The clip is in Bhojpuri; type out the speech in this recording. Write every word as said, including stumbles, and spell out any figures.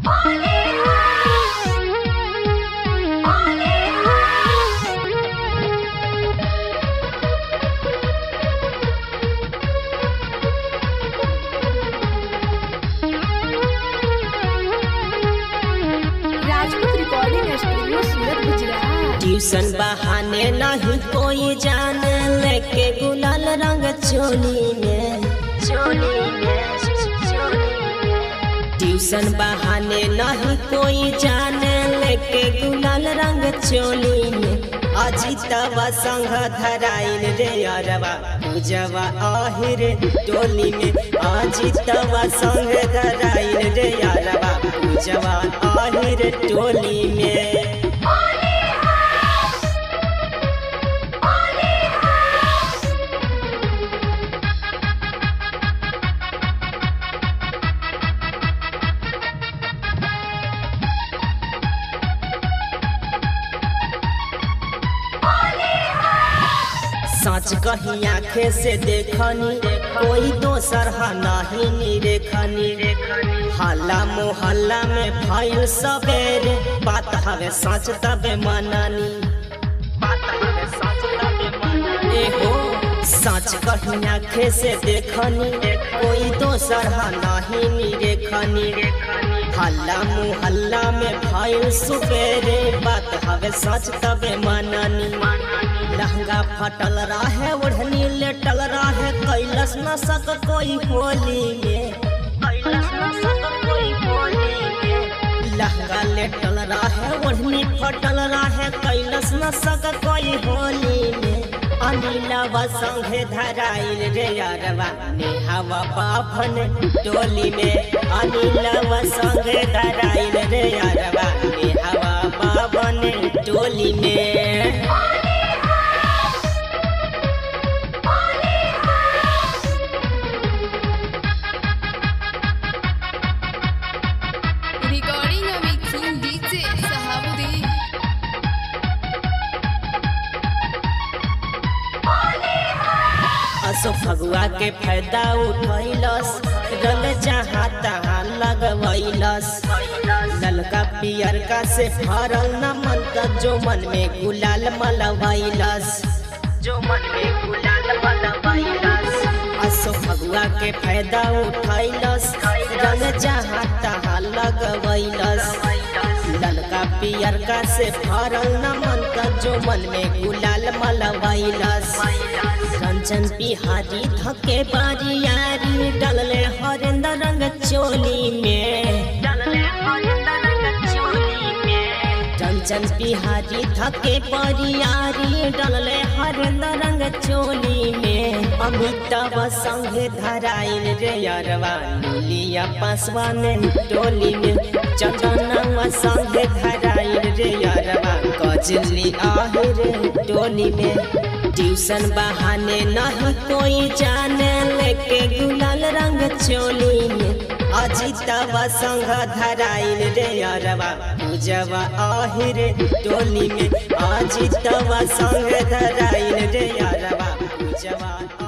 ट्यूशन बहाने नहीं कोई जान लेके गुलाल रंग चोली में चोली में ट्यूशन बहाने नहीं कोई जान लेके गुलाल रंग चोली में अजितवा संग धराइल रे अरवा पूजवा आहिर टोली में अजितवा संग धराइल रे अरवा पूजवा आहिर टोली में। सच कही आँखें से देखनी कोई दोसर नहीं निरेखनी हल्ला मोहल्ला में भइल सबेरे बात हवे सच तबे मननी बात हवे सच तबे मननी हो सच कही आँखें से देखनी कोई दोसर नहीं निरेखनी हल्ला मोहल्ला में भइल सबेरे बात हवे सच तबे मननी लहंगा फटल रहे ओढ़नी लेटल रहे कैलस न सक कोई होली में कैलस न सक कोई होली में लहंगा लेटल रहे ओढ़नी फटल रहे कैलस न सक कोई होली में अनिलवा संगे धराइल रे अरवा नेहावा बाभन टोली में अनिलवा संगे धराइल रे अरवा नेहावा बाभन टोली में। असो फगुआ के फायदा उठैलस रल जहाँ तहाँ लगवैलस ललका पियरका से भरल न मन का जो मन में गुलाल मलवैलस जो मन में गुलाल मलवैलस असो फगुआ के फायदा उठैलस रल जहाँ तहाँ लगवैलस ललका पियरका से भरल न मन का जो मन में गुलाल मलवैलस कंचन बिहारी धके बारियारी डलले हरेंद्र रंग चोली में डलले हरेंद्र रंग चोली में कंचन बिहारी धके बारियारी डलले हरेंद्र रंग चोली में अमिताभ संगे धराइल रे अरवा लुलिया पासवान टोली में चंदनवा संगे धराइल रे अरवा कजली आहिर टोली में ट्यूशन बहाने नहीं कोई जाने लेके गुलाल रंग चोली में अजितवा संग धराइल रे अरवा पूजवा आहिर टोली में अजितवा संग धराइल रे अरवा पूजवा।